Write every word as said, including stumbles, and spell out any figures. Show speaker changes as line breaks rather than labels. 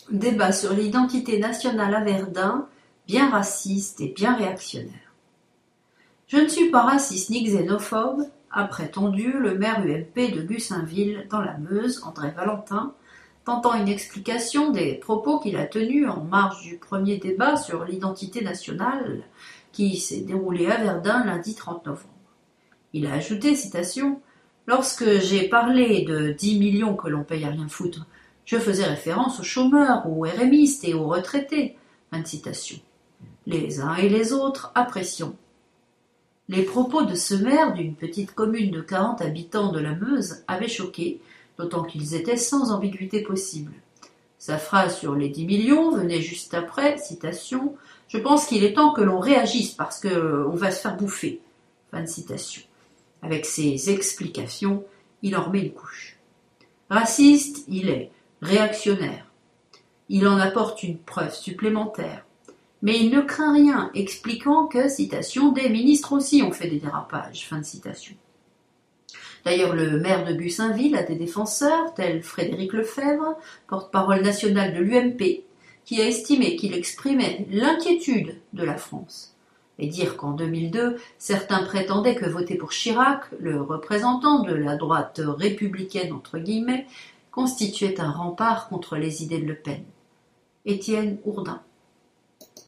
Débat sur l'identité nationale à Verdun, bien raciste et bien réactionnaire. Je ne suis pas raciste ni xénophobe, a prétendu le maire U M P de Gussainville, dans la Meuse, André Valentin, tentant une explication des propos qu'il a tenus en marge du premier débat sur l'identité nationale qui s'est déroulé à Verdun lundi trente novembre. Il a ajouté, citation, « Lorsque j'ai parlé de dix millions que l'on paye à rien foutre, je faisais référence aux chômeurs, aux RMistes et aux retraités. » Fin de citation. Les uns et les autres apprécions. Les propos de ce maire d'une petite commune de quarante habitants de la Meuse avaient choqué, d'autant qu'ils étaient sans ambiguïté possible. Sa phrase sur les dix millions venait juste après, citation, « Je pense qu'il est temps que l'on réagisse parce qu'on va se faire bouffer. » Fin de citation. Avec ses explications, il en remet une couche. Raciste, il est. Réactionnaire. Il en apporte une preuve supplémentaire. Mais il ne craint rien, expliquant que, citation, des ministres aussi ont fait des dérapages. Fin de citation. D'ailleurs, le maire de Gussainville a des défenseurs, tels Frédéric Lefebvre, porte-parole national de l'U M P, qui a estimé qu'il exprimait l'inquiétude de la France. Et dire qu'en deux mille deux, certains prétendaient que voter pour Chirac, le représentant de la droite républicaine entre guillemets, constituait un rempart contre les idées de Le Pen. Étienne Hourdin.